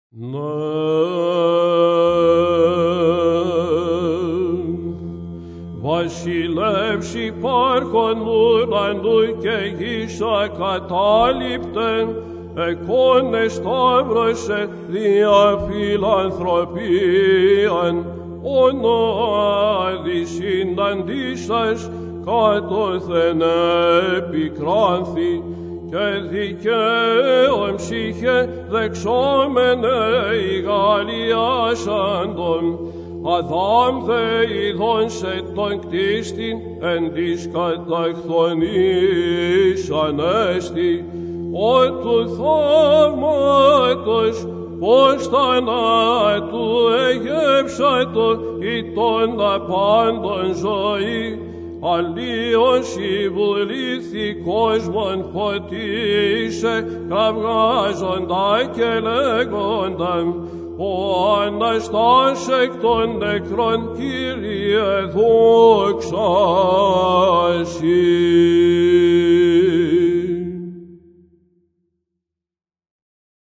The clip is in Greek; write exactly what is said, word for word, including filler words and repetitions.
Βασιλεύς υπάρχον ουρανού και γης ακατάληπτεν, εκόνε σταύρωσε δια φιλανθρωπίαν, ονάδη συναντήσας κατώθεν επικράνθη, και δικαίων ψυχέ δεξόμενε ηγαλιάσαντον, Αδάμ δε ειδών σε τον κτίστην εν της καταχθονής ανέστη, ο του θαύματος πως θανάτου εγέψατο ή των απάντων ζωή, αλλίως η βουλήθη κόσμον φωτίσε, καυγάζοντα και λέγονταν, ο Αναστάς εκ των νεκρών, Κύριε δόξα.